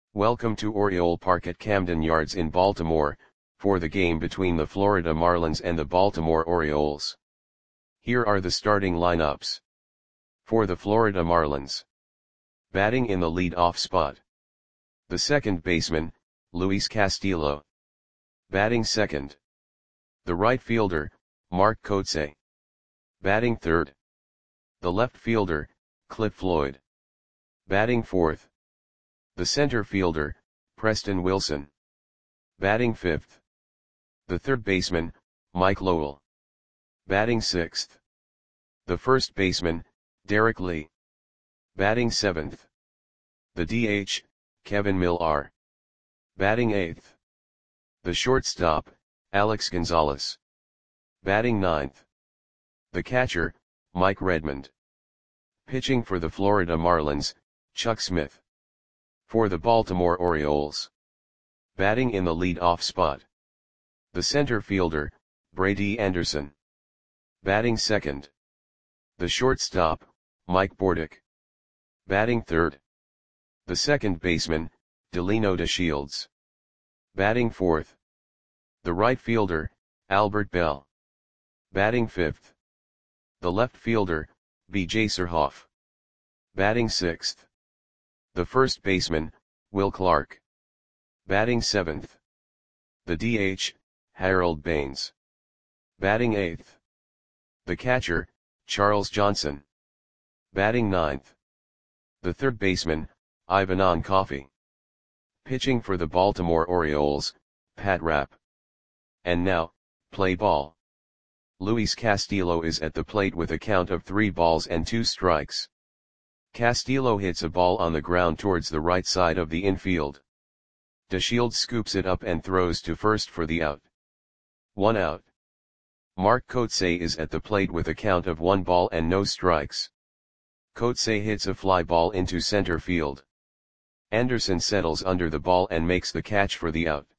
Welcome to Oriole Park at Camden Yards in Baltimore, for the game between the Florida Marlins and the Baltimore Orioles. Here are the starting lineups. For the Florida Marlins. Batting in the lead-off spot. The second baseman, Luis Castillo. Batting second. The right fielder, Mark Kotsay. Batting third. The left fielder, Cliff Floyd. Batting fourth. The center fielder, Preston Wilson. Batting fifth. The third baseman, Mike Lowell. Batting sixth. The first baseman, Derek Lee. Batting seventh. The DH, Kevin Millar. Batting eighth. The shortstop, Alex Gonzalez. Batting ninth. The catcher, Mike Redmond. Pitching for the Florida Marlins, Chuck Smith. For the Baltimore Orioles. Batting in the lead-off spot. The center fielder, Brady Anderson. Batting second. The shortstop, Mike Bordick. Batting third. The second baseman, Delino DeShields. Batting fourth. The right fielder, Albert Belle. Batting fifth. The left fielder, B.J. Surhoff. Batting sixth. The first baseman, Will Clark. Batting seventh. The DH, Harold Baines. Batting eighth. The catcher, Charles Johnson. Batting ninth. The third baseman, Ivan Coffey. Pitching for the Baltimore Orioles, Pat Rapp. And now, play ball. Luis Castillo is at the plate with a count of 3 balls and 2 strikes. Castillo hits a ball on the ground towards the right side of the infield. DeShields scoops it up and throws to first for the out. 1 out. Mark Kotsay is at the plate with a count of 1 ball and no strikes. Kotsay hits a fly ball into center field. Anderson settles under the ball and makes the catch for the out.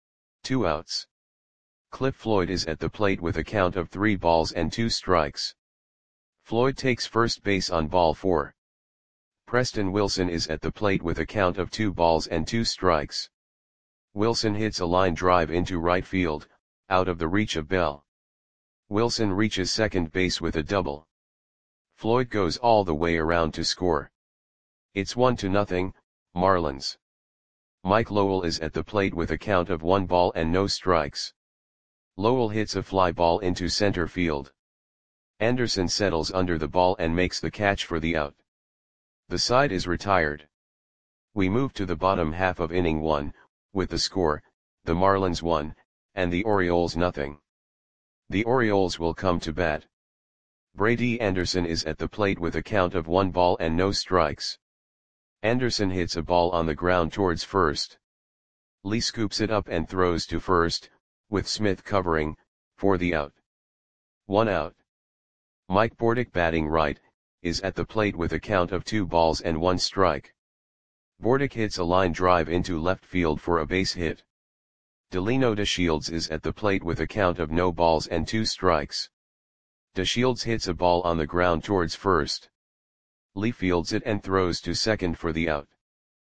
2 outs. Cliff Floyd is at the plate with a count of 3 balls and 2 strikes. Floyd takes first base on ball 4. Preston Wilson is at the plate with a count of 2 balls and 2 strikes. Wilson hits a line drive into right field, out of the reach of Bell. Wilson reaches second base with a double. Floyd goes all the way around to score. It's 1-0, Marlins. Mike Lowell is at the plate with a count of 1 ball and no strikes. Lowell hits a fly ball into center field. Anderson settles under the ball and makes the catch for the out. The side is retired. We move to the bottom half of inning 1, with the score, the Marlins 1, and the Orioles 0. The Orioles will come to bat. Brady Anderson is at the plate with a count of 1 ball and no strikes. Anderson hits a ball on the ground towards first. Lee scoops it up and throws to first, with Smith covering, for the out. 1 out. Mike Bordick, batting right, is at the plate with a count of 2 balls and 1 strike. Bordick hits a line drive into left field for a base hit. Delino DeShields is at the plate with a count of no balls and 2 strikes. DeShields hits a ball on the ground towards first. Lee fields it and throws to second for the out.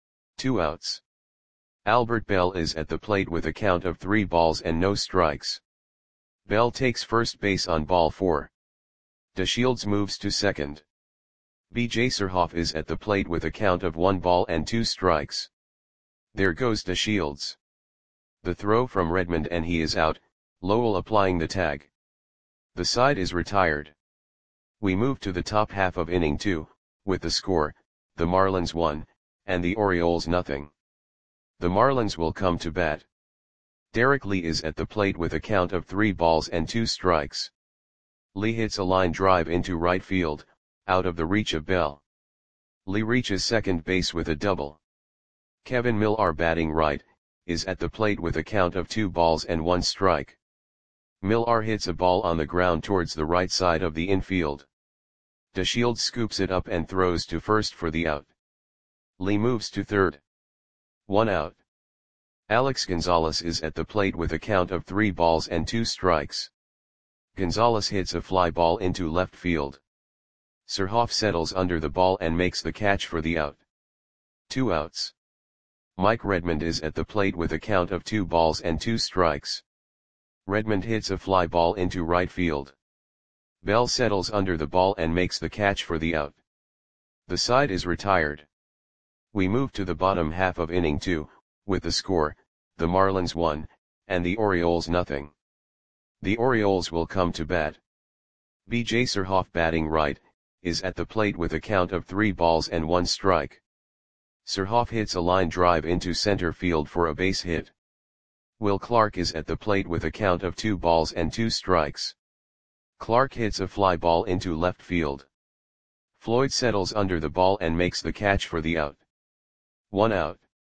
2 outs. Albert Belle is at the plate with a count of 3 balls and no strikes. Belle takes first base on ball 4. DeShields moves to second. B.J. Surhoff is at the plate with a count of 1 ball and 2 strikes. There goes DeShields. The throw from Redmond and he is out, Lowell applying the tag. The side is retired. We move to the top half of inning 2, with the score, the Marlins 1, and the Orioles 0. The Marlins will come to bat. Derek Lee is at the plate with a count of 3 balls and 2 strikes. Lee hits a line drive into right field, out of the reach of Bell. Lee reaches second base with a double. Kevin Millar, batting right, is at the plate with a count of 2 balls and 1 strike. Millar hits a ball on the ground towards the right side of the infield. DeShields scoops it up and throws to first for the out. Lee moves to third. 1 out. Alex Gonzalez is at the plate with a count of 3 balls and 2 strikes. Gonzalez hits a fly ball into left field. Surhoff settles under the ball and makes the catch for the out. 2 outs. Mike Redmond is at the plate with a count of 2 balls and 2 strikes. Redmond hits a fly ball into right field. Bell settles under the ball and makes the catch for the out. The side is retired. We move to the bottom half of inning 2, with the score, the Marlins 1, and the Orioles nothing. The Orioles will come to bat. B.J. Surhoff, batting right, is at the plate with a count of 3 balls and 1 strike. Surhoff hits a line drive into center field for a base hit. Will Clark is at the plate with a count of 2 balls and 2 strikes. Clark hits a fly ball into left field. Floyd settles under the ball and makes the catch for the out. 1 out.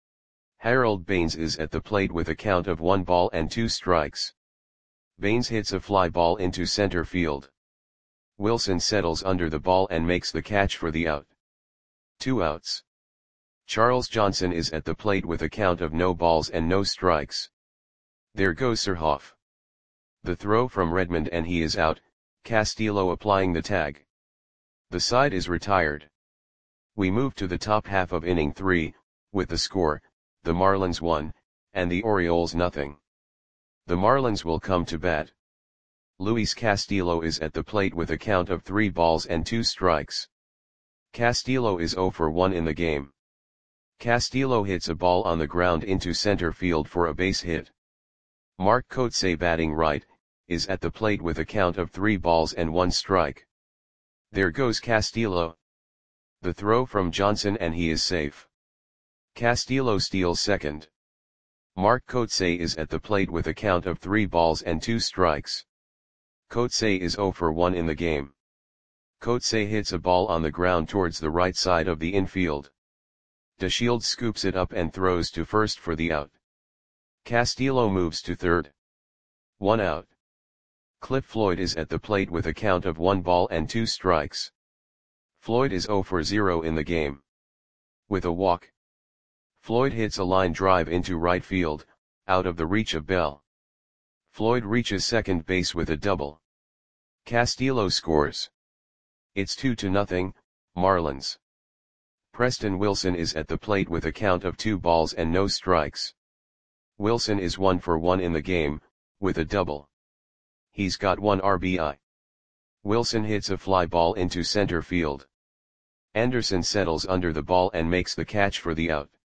Harold Baines is at the plate with a count of 1 ball and 2 strikes. Baines hits a fly ball into center field. Wilson settles under the ball and makes the catch for the out. 2 outs. Charles Johnson is at the plate with a count of no balls and no strikes. There goes Surhoff. The throw from Redmond and he is out, Castillo applying the tag. The side is retired. We move to the top half of inning 3, with the score, the Marlins 1, and the Orioles nothing. The Marlins will come to bat. Luis Castillo is at the plate with a count of 3 balls and 2 strikes. Castillo is 0 for 1 in the game. Castillo hits a ball on the ground into center field for a base hit. Mark Kotsay, batting right, is at the plate with a count of 3 balls and 1 strike. There goes Castillo. The throw from Johnson and he is safe. Castillo steals second. Mark Kotsay is at the plate with a count of 3 balls and 2 strikes. Kotsay is 0 for 1 in the game. Kotsay hits a ball on the ground towards the right side of the infield. DeShields scoops it up and throws to first for the out. Castillo moves to third. 1 out. Cliff Floyd is at the plate with a count of 1 ball and 2 strikes. Floyd is 0 for 0 in the game. With a walk, Floyd hits a line drive into right field, out of the reach of Bell. Floyd reaches second base with a double. Castillo scores. It's 2-0, Marlins. Preston Wilson is at the plate with a count of 2 balls and no strikes. Wilson is 1 for 1 in the game, with a double. He's got 1 RBI. Wilson hits a fly ball into center field. Anderson settles under the ball and makes the catch for the out.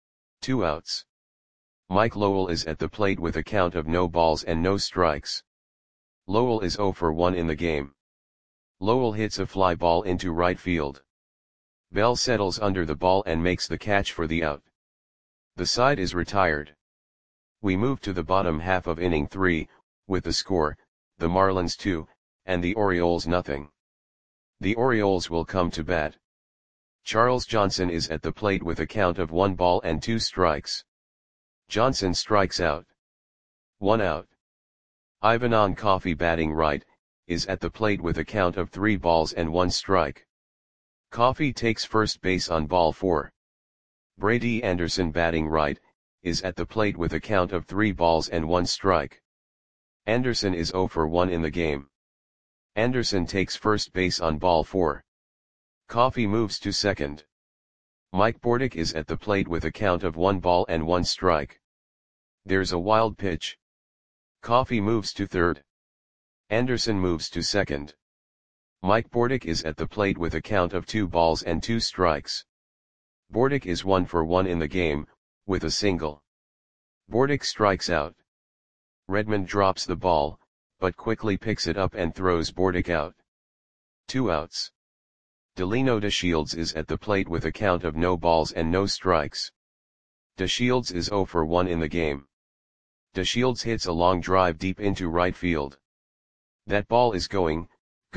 2 outs. Mike Lowell is at the plate with a count of no balls and no strikes. Lowell is 0 for 1 in the game. Lowell hits a fly ball into right field. Bell settles under the ball and makes the catch for the out. The side is retired. We move to the bottom half of inning 3, with the score, the Marlins 2, and the Orioles nothing. The Orioles will come to bat. Charles Johnson is at the plate with a count of 1 ball and 2 strikes. Johnson strikes out. 1 out. Ivanon Coffey, batting right, is at the plate with a count of 3 balls and 1 strike. Coffey takes first base on ball 4. Brady Anderson, batting right, is at the plate with a count of 3 balls and 1 strike. Anderson is 0 for 1 in the game. Anderson takes first base on ball 4. Coffey moves to second. Mike Bordick is at the plate with a count of 1 ball and 1 strike. There's a wild pitch. Coffey moves to third. Anderson moves to second. Mike Bordick is at the plate with a count of 2 balls and 2 strikes. Bordick is 1 for 1 in the game, with a single. Bordick strikes out. Redmond drops the ball, but quickly picks it up and throws Bordick out. 2 outs. Delino DeShields is at the plate with a count of no balls and no strikes. DeShields is 0 for 1 in the game. DeShields hits a long drive deep into right field. That ball is gone.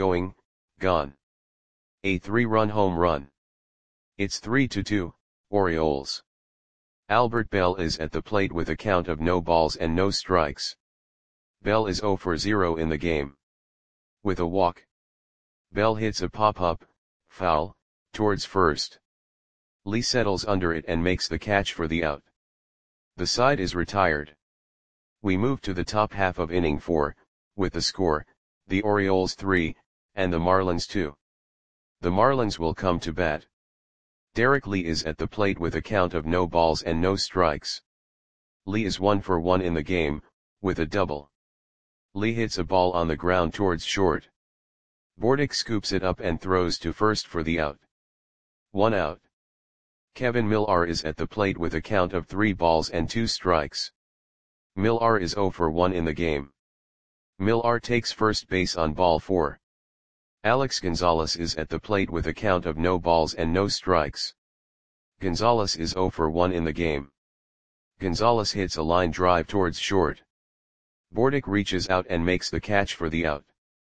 A 3-run home run. It's 3-2, Orioles. Albert Bell is at the plate with a count of no balls and no strikes. Bell is 0 for 0 in the game. With a walk, Bell hits a pop-up, foul, towards first. Lee settles under it and makes the catch for the out. The side is retired. We move to the top half of inning 4, with the score, the Orioles 3, and the Marlins 2. The Marlins will come to bat. Derek Lee is at the plate with a count of no balls and no strikes. Lee is 1 for 1 in the game, with a double. Lee hits a ball on the ground towards short. Bordick scoops it up and throws to first for the out. 1 out. Kevin Millar is at the plate with a count of 3 balls and 2 strikes. Millar is 0 for 1 in the game. Millar takes first base on ball 4. Alex Gonzalez is at the plate with a count of no balls and no strikes. Gonzalez is 0 for 1 in the game. Gonzalez hits a line drive towards short. Bordick reaches out and makes the catch for the out.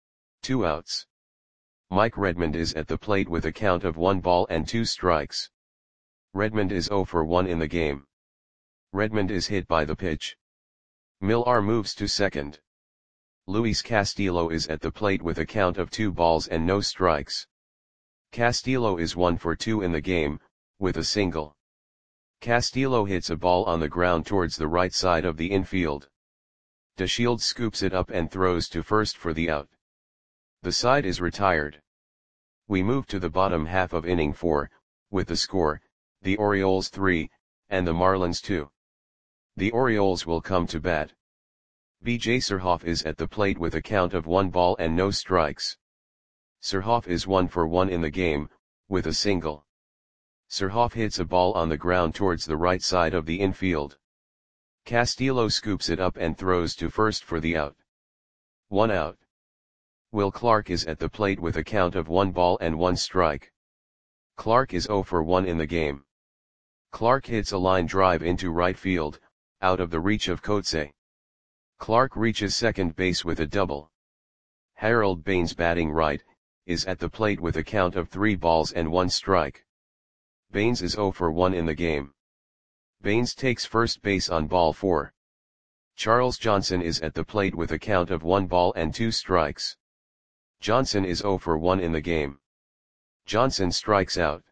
2 outs. Mike Redmond is at the plate with a count of 1 ball and 2 strikes. Redmond is 0 for 1 in the game. Redmond is hit by the pitch. Millar moves to second. Luis Castillo is at the plate with a count of 2 balls and no strikes. Castillo is 1 for 2 in the game, with a single. Castillo hits a ball on the ground towards the right side of the infield. DeShields scoops it up and throws to first for the out. The side is retired. We move to the bottom half of inning 4, with the score, the Orioles 3, and the Marlins 2. The Orioles will come to bat. B.J. Surhoff is at the plate with a count of 1 ball and no strikes. Surhoff is 1 for 1 in the game, with a single. Surhoff hits a ball on the ground towards the right side of the infield. Castillo scoops it up and throws to first for the out. 1 out. Will Clark is at the plate with a count of 1 ball and 1 strike. Clark is 0 for 1 in the game. Clark hits a line drive into right field, out of the reach of Coetzee. Clark reaches second base with a double. Harold Baines, batting right, is at the plate with a count of 3 balls and 1 strike. Baines is 0 for 1 in the game. Baines takes first base on ball 4. Charles Johnson is at the plate with a count of 1 ball and 2 strikes. Johnson is 0 for 1 in the game. Johnson strikes out.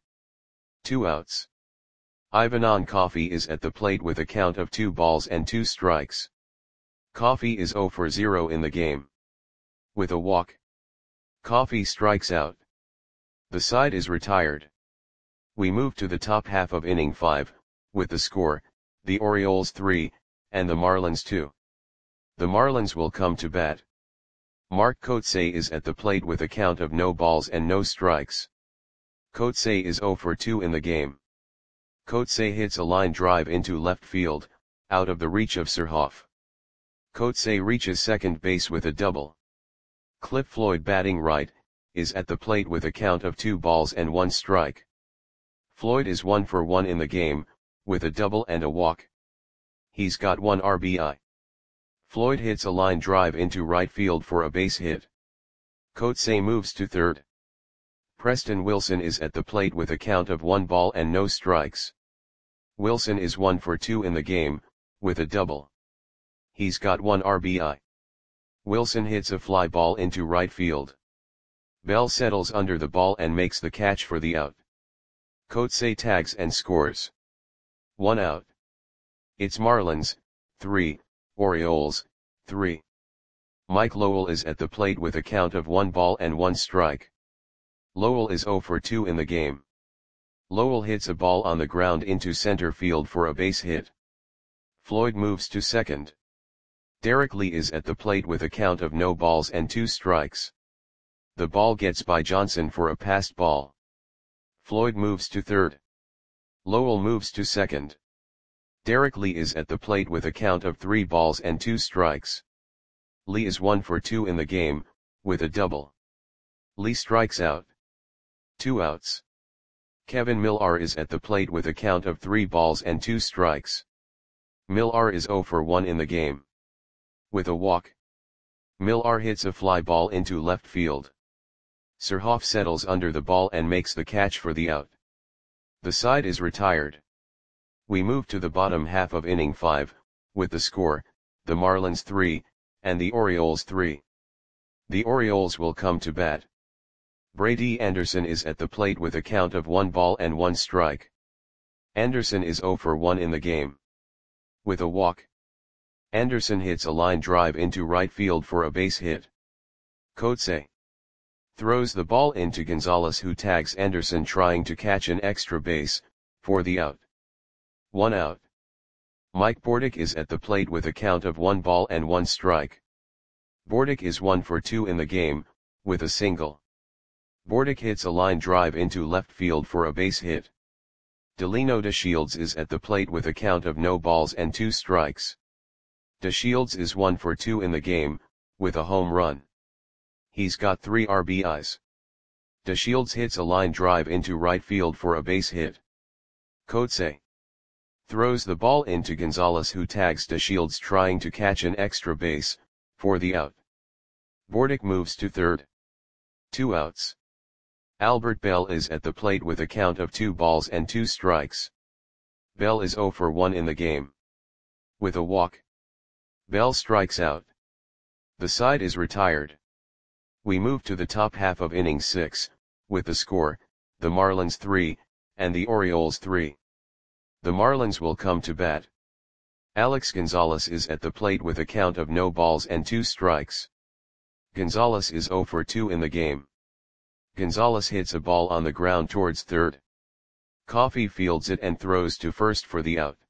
2 outs. Ivanon Coffey is at the plate with a count of 2 balls and 2 strikes. Coffey is 0 for 0 in the game. With a walk, Coffey strikes out. The side is retired. We move to the top half of inning 5, with the score, the Orioles 3, and the Marlins 2. The Marlins will come to bat. Mark Coetzee is at the plate with a count of no balls and no strikes. Coetzee is 0 for 2 in the game. Coetzee hits a line drive into left field, out of the reach of Surhoff. Coetzee reaches second base with a double. Cliff Floyd, batting right, is at the plate with a count of 2 balls and 1 strike. Floyd is 1 for 1 in the game, with a double and a walk. He's got 1 RBI. Floyd hits a line drive into right field for a base hit. Coetzee moves to third. Preston Wilson is at the plate with a count of 1 ball and no strikes. Wilson is 1 for 2 in the game, with a double. He's got 1 RBI. Wilson hits a fly ball into right field. Bell settles under the ball and makes the catch for the out. Coetzee tags and scores. 1 out. It's Marlins, 3, Orioles, 3. Mike Lowell is at the plate with a count of 1 ball and 1 strike. Lowell is 0 for 2 in the game. Lowell hits a ball on the ground into center field for a base hit. Floyd moves to second. Derek Lee is at the plate with a count of no balls and 2 strikes. The ball gets by Johnson for a passed ball. Floyd moves to third. Lowell moves to second. Derek Lee is at the plate with a count of 3 balls and 2 strikes. Lee is 1 for 2 in the game, with a double. Lee strikes out. 2 outs. Kevin Millar is at the plate with a count of 3 balls and 2 strikes. Millar is 0 for 1 in the game. With a walk, Millar hits a fly ball into left field. Surhoff settles under the ball and makes the catch for the out. The side is retired. We move to the bottom half of inning 5, with the score, the Marlins 3, and the Orioles 3. The Orioles will come to bat. Brady Anderson is at the plate with a count of 1 ball and 1 strike. Anderson is 0 for 1 in the game. With a walk, Anderson hits a line drive into right field for a base hit. Coetzee Throws the ball into Gonzalez, who tags Anderson, trying to catch an extra base, for the out. 1 out. Mike Bordick is at the plate with a count of 1 ball and 1 strike. Bordick is 1 for 2 in the game, with a single. Bordick hits a line drive into left field for a base hit. Delino DeShields is at the plate with a count of no balls and 2 strikes. DeShields is 1 for 2 in the game, with a home run. He's got 3 RBIs. DeShields hits a line drive into right field for a base hit. Coetzee throws the ball into Gonzalez, who tags DeShields, trying to catch an extra base, for the out. Bordick moves to third. 2 outs. Albert Bell is at the plate with a count of 2 balls and 2 strikes. Bell is 0 for 1 in the game. With a walk, Bell strikes out. The side is retired. We move to the top half of inning 6, with the score, the Marlins 3, and the Orioles 3. The Marlins will come to bat. Alex Gonzalez is at the plate with a count of no balls and 2 strikes. Gonzalez is 0 for 2 in the game. Gonzalez hits a ball on the ground towards third. Coffey fields it and throws to first for the out.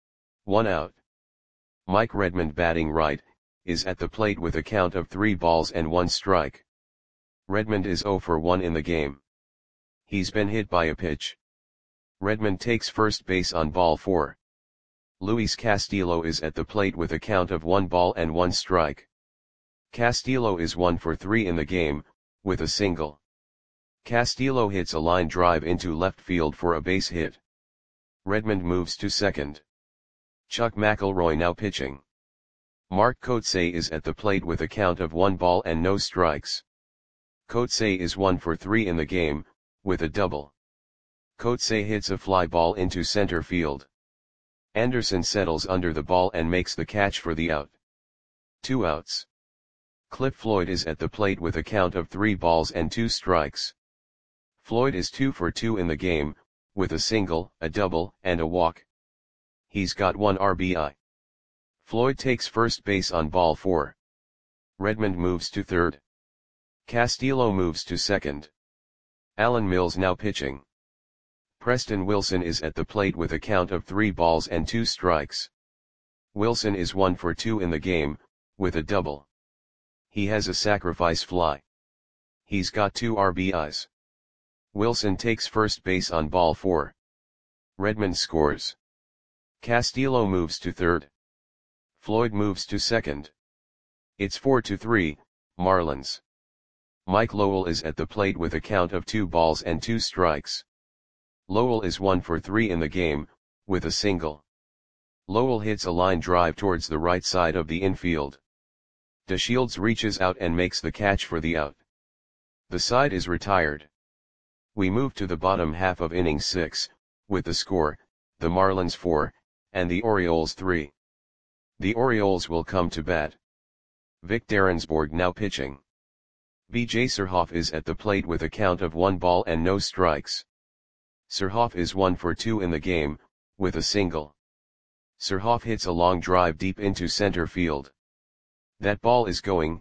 1 out. Mike Redmond, batting right, is at the plate with a count of 3 balls and 1 strike. Redmond is 0 for 1 in the game. He's been hit by a pitch. Redmond takes first base on ball 4. Luis Castillo is at the plate with a count of 1 ball and 1 strike. Castillo is 1 for 3 in the game, with a single. Castillo hits a line drive into left field for a base hit. Redmond moves to second. Chuck McElroy now pitching. Mark Coetzee is at the plate with a count of 1 ball and no strikes. Coetzee is 1 for 3 in the game, with a double. Coetzee hits a fly ball into center field. Anderson settles under the ball and makes the catch for the out. 2 outs. Cliff Floyd is at the plate with a count of 3 balls and 2 strikes. Floyd is 2 for 2 in the game, with a single, a double, and a walk. He's got 1 RBI. Floyd takes first base on ball 4. Redmond moves to third. Castillo moves to second. Alan Mills now pitching. Preston Wilson is at the plate with a count of 3 balls and 2 strikes. Wilson is 1 for 2 in the game, with a double. He has a sacrifice fly. He's got 2 RBIs. Wilson takes first base on ball 4. Redmond scores. Castillo moves to third. Floyd moves to second. It's 4-3, Marlins. Mike Lowell is at the plate with a count of 2 balls and 2 strikes. Lowell is 1 for 3 in the game, with a single. Lowell hits a line drive towards the right side of the infield. DeShields reaches out and makes the catch for the out. The side is retired. We move to the bottom half of inning 6, with the score, the Marlins 4, and the Orioles 3. The Orioles will come to bat. Vic Derensborg now pitching. B.J. Surhoff is at the plate with a count of 1 ball and no strikes. Surhoff is 1 for 2 in the game, with a single. Surhoff hits a long drive deep into center field. That ball is going,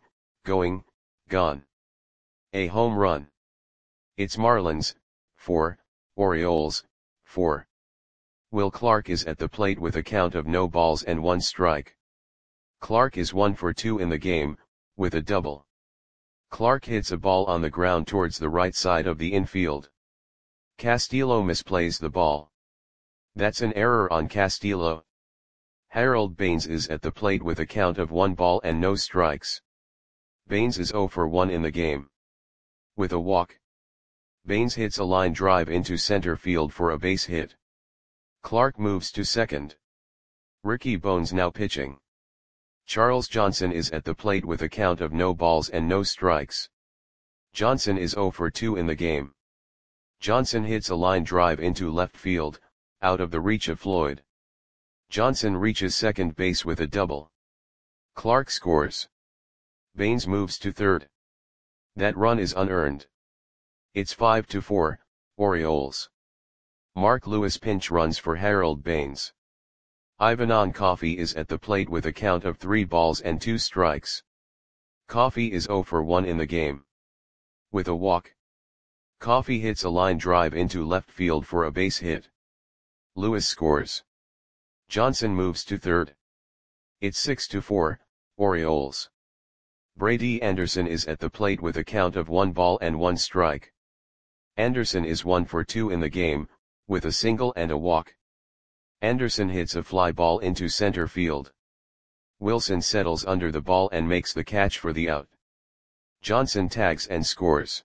gone. A home run. It's Marlins, 4, Orioles, 4. Will Clark is at the plate with a count of no balls and 1 strike. Clark is 1 for 2 in the game, with a double. Clark hits a ball on the ground towards the right side of the infield. Castillo misplays the ball. That's an error on Castillo. Harold Baines is at the plate with a count of 1 ball and no strikes. Baines is 0 for 1 in the game. With a walk, Baines hits a line drive into center field for a base hit. Clark moves to second. Ricky Bones now pitching. Charles Johnson is at the plate with a count of no balls and no strikes. Johnson is 0 for 2 in the game. Johnson hits a line drive into left field, out of the reach of Floyd. Johnson reaches second base with a double. Clark scores. Baines moves to third. That run is unearned. It's 5-4, Orioles. Mark Lewis pinch runs for Harold Baines. Ivanon Coffey is at the plate with a count of 3 balls and 2 strikes. Coffey is 0 for 1 in the game. With a walk, Coffey hits a line drive into left field for a base hit. Lewis scores. Johnson moves to third. It's 6-4, Orioles. Brady Anderson is at the plate with a count of 1 ball and 1 strike. Anderson is 1 for 2 in the game, with a single and a walk. Anderson hits a fly ball into center field. Wilson settles under the ball and makes the catch for the out. Johnson tags and scores.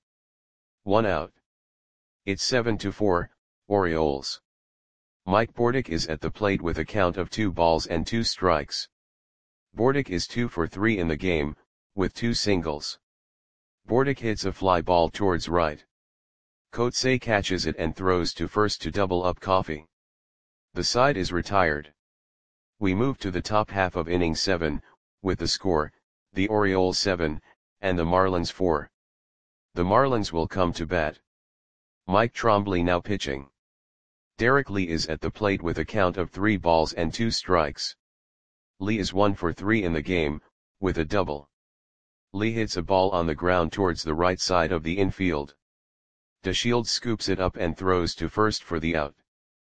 1 out. It's 7-4, Orioles. Mike Bordick is at the plate with a count of 2 balls and 2 strikes. Bordick is 2 for 3 in the game, with 2 singles. Bordick hits a fly ball towards right. Coetzee catches it and throws to first to double up Coffey. The side is retired. We move to the top half of inning 7, with the score, the Orioles 7, and the Marlins 4. The Marlins will come to bat. Mike Trombley now pitching. Derek Lee is at the plate with a count of 3 balls and 2 strikes. Lee is 1 for 3 in the game, with a double. Lee hits a ball on the ground towards the right side of the infield. DeShields scoops it up and throws to first for the out.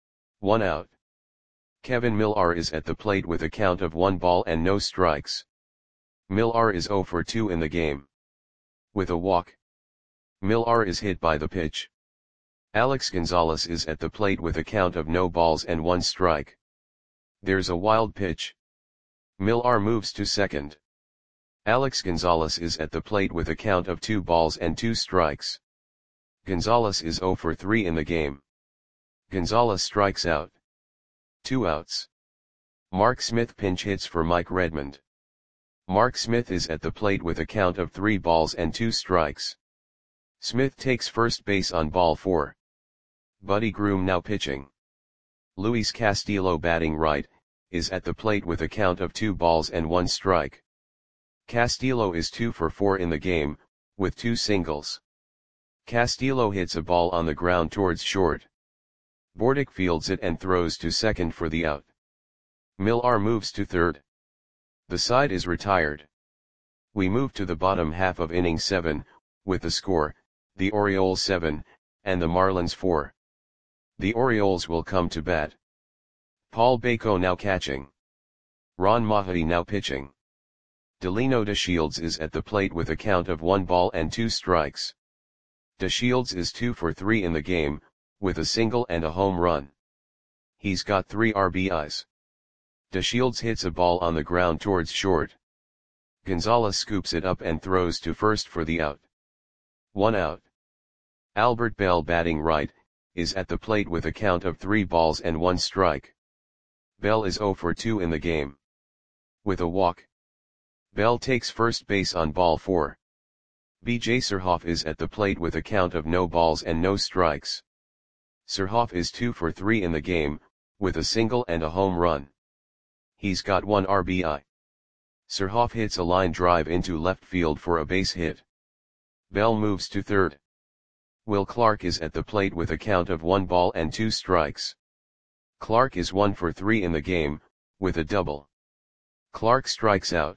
1 out. Kevin Millar is at the plate with a count of 1 ball and no strikes. Millar is 0 for 2 in the game. With a walk, Millar is hit by the pitch. Alex Gonzalez is at the plate with a count of no balls and 1 strike. There's a wild pitch. Millar moves to second. Alex Gonzalez is at the plate with a count of 2 balls and 2 strikes. Gonzalez is 0 for 3 in the game. Gonzalez strikes out. 2 outs. Mark Smith pinch hits for Mike Redmond. Mark Smith is at the plate with a count of 3 balls and 2 strikes. Smith takes first base on ball 4. Buddy Groom now pitching. Luis Castillo batting right, is at the plate with a count of 2 balls and 1 strike. Castillo is 2 for 4 in the game, with 2 singles. Castillo hits a ball on the ground towards short. Bordick fields it and throws to second for the out. Millar moves to third. The side is retired. We move to the bottom half of inning 7, with the score, the Orioles 7, and the Marlins 4. The Orioles will come to bat. Paul Bako now catching. Ron Mahaty now pitching. Delino DeShields is at the plate with a count of 1 ball and 2 strikes. DeShields is 2 for 3 in the game, with a single and a home run. He's got 3 RBIs. DeShields hits a ball on the ground towards short. Gonzalez scoops it up and throws to first for the out. 1 out. Albert Bell batting right, is at the plate with a count of 3 balls and 1 strike. Bell is 0 for 2 in the game. With a walk, Bell takes first base on ball 4. B.J. Surhoff is at the plate with a count of no balls and no strikes. Surhoff is 2 for 3 in the game, with a single and a home run. He's got 1 RBI. Surhoff hits a line drive into left field for a base hit. Bell moves to third. Will Clark is at the plate with a count of 1 ball and 2 strikes. Clark is 1 for 3 in the game, with a double. Clark strikes out.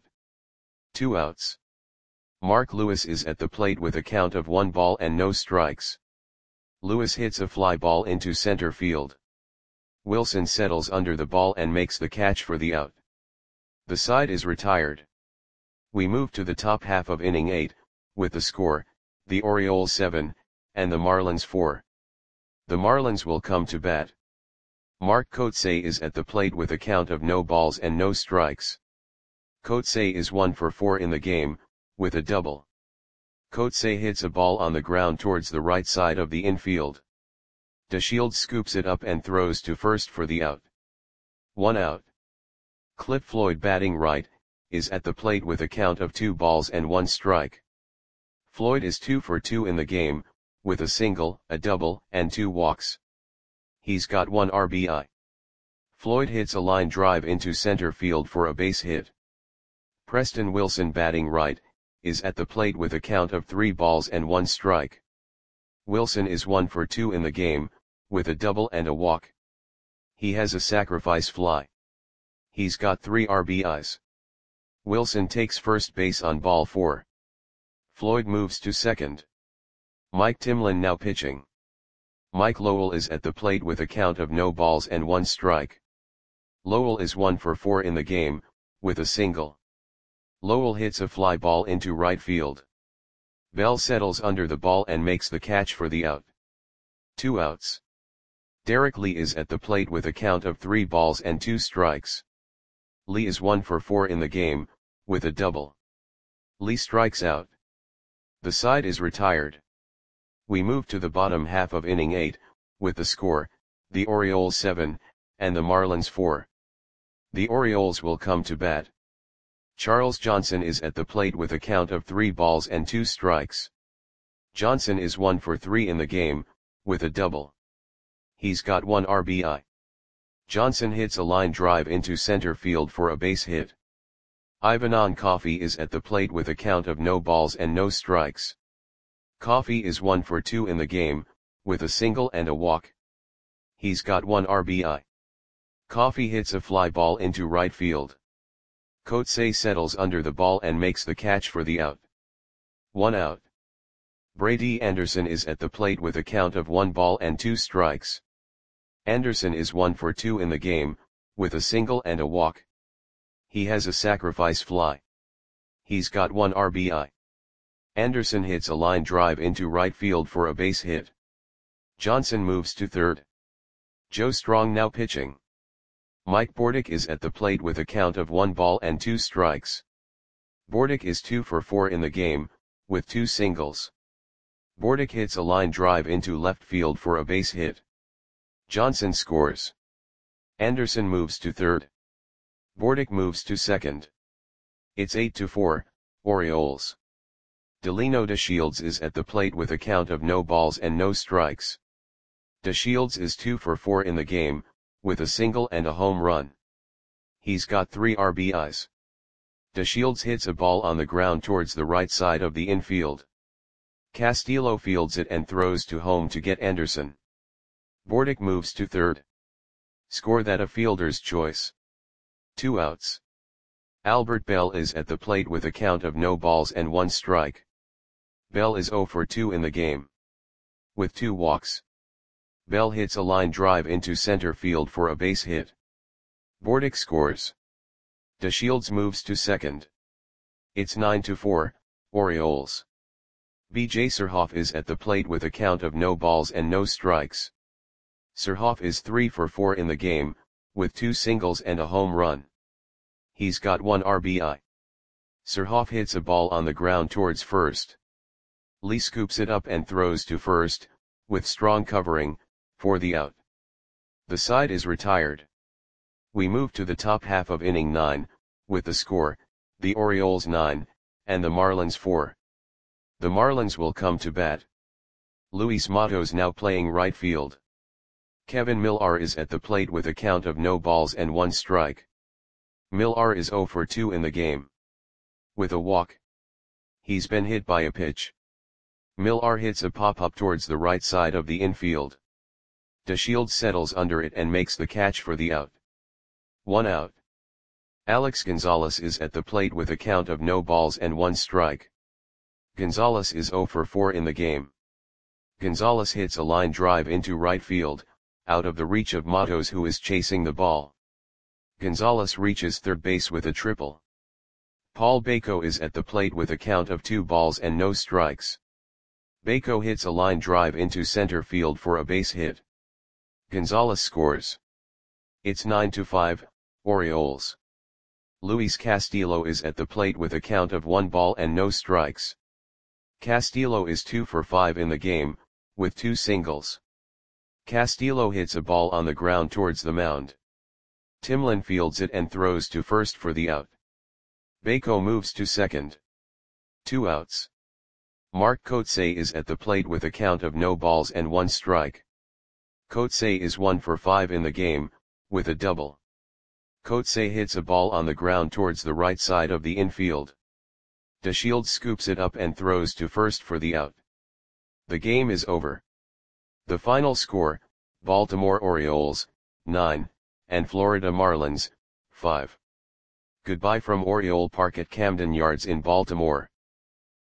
2 outs. Mark Lewis is at the plate with a count of 1 ball and no strikes. Lewis hits a fly ball into center field. Wilson settles under the ball and makes the catch for the out. The side is retired. We move to the top half of inning 8, with the score, the Orioles 7, and the Marlins 4. The Marlins will come to bat. Mark Coetzee is at the plate with a count of no balls and no strikes. Coetzee is 1 for 4 in the game, with a double. Coetzee hits a ball on the ground towards the right side of the infield. DeShields scoops it up and throws to first for the out. 1 out. Cliff Floyd batting right, is at the plate with a count of 2 balls and 1 strike. Floyd is 2 for 2 in the game, with a single, a double, and 2 walks. He's got 1 RBI. Floyd hits a line drive into center field for a base hit. Preston Wilson batting right, is at the plate with a count of 3 balls and 1 strike. Wilson is 1 for 2 in the game, with a double and a walk. He has a sacrifice fly. He's got 3 RBIs. Wilson takes first base on ball 4. Floyd moves to second. Mike Timlin now pitching. Mike Lowell is at the plate with a count of no balls and 1 strike. Lowell is 1 for 4 in the game, with a single. Lowell hits a fly ball into right field. Bell settles under the ball and makes the catch for the out. 2 outs. Derek Lee is at the plate with a count of 3 balls and 2 strikes. Lee is 1 for 4 in the game, with a double. Lee strikes out. The side is retired. We move to the bottom half of inning 8, with the score, the Orioles 7, and the Marlins 4. The Orioles will come to bat. Charles Johnson is at the plate with a count of 3 balls and 2 strikes. Johnson is 1 for 3 in the game, with a double. He's got 1 RBI. Johnson hits a line drive into center field for a base hit. Ivanon Coffey is at the plate with a count of no balls and no strikes. Coffey is 1 for 2 in the game, with a single and a walk. He's got 1 RBI. Coffey hits a fly ball into right field. Coetzee settles under the ball and makes the catch for the out. 1 out. Brady Anderson is at the plate with a count of 1 ball and 2 strikes. Anderson is 1 for 2 in the game, with a single and a walk. He has a sacrifice fly. He's got 1 RBI. Anderson hits a line drive into right field for a base hit. Johnson moves to third. Joe Strong now pitching. Mike Bordick is at the plate with a count of 1 ball and 2 strikes. Bordick is 2 for 4 in the game, with 2 singles. Bordick hits a line drive into left field for a base hit. Johnson scores. Anderson moves to third. Bordick moves to second. It's 8-4, Orioles. Delino DeShields is at the plate with a count of no balls and no strikes. DeShields is 2 for 4 in the game, with a single and a home run. He's got 3 RBIs. DeShields hits a ball on the ground towards the right side of the infield. Castillo fields it and throws to home to get Anderson. Bordick moves to third. Score that a fielder's choice. 2 outs. Albert Bell is at the plate with a count of no balls and 1 strike. Bell is 0 for 2 in the game. With 2 walks. Bell hits a line drive into center field for a base hit. Bordick scores. DeShields moves to second. It's 9-4, Orioles. B.J. Surhoff is at the plate with a count of no balls and no strikes. Surhoff is 3 for 4 in the game, with 2 singles and a home run. He's got 1 RBI. Surhoff hits a ball on the ground towards first. Lee scoops it up and throws to first, with strong covering, for the out. The side is retired. We move to the top half of inning 9, with the score, the Orioles 9, and the Marlins 4. The Marlins will come to bat. Luis Matos now playing right field. Kevin Millar is at the plate with a count of no balls and 1 strike. Millar is 0 for 2 in the game. With a walk. He's been hit by a pitch. Millar hits a pop-up towards the right side of the infield. DeShields settles under it and makes the catch for the out. 1 out. Alex Gonzalez is at the plate with a count of no balls and 1 strike. Gonzalez is 0 for 4 in the game. Gonzalez hits a line drive into right field, out of the reach of Matos who is chasing the ball. Gonzalez reaches third base with a triple. Paul Bako is at the plate with a count of 2 balls and no strikes. Bako hits a line drive into center field for a base hit. Gonzalez scores. It's 9-5, Orioles. Luis Castillo is at the plate with a count of 1 ball and no strikes. Castillo is 2 for 5 in the game, with 2 singles. Castillo hits a ball on the ground towards the mound. Timlin fields it and throws to first for the out. Bako moves to second. 2 outs. Mark Coetzee is at the plate with a count of no balls and 1 strike. Coetzee is 1 for 5 in the game, with a double. Coetzee hits a ball on the ground towards the right side of the infield. DeShields scoops it up and throws to first for the out. The game is over. The final score, Baltimore Orioles, 9, and Florida Marlins, 5. Goodbye from Oriole Park at Camden Yards in Baltimore.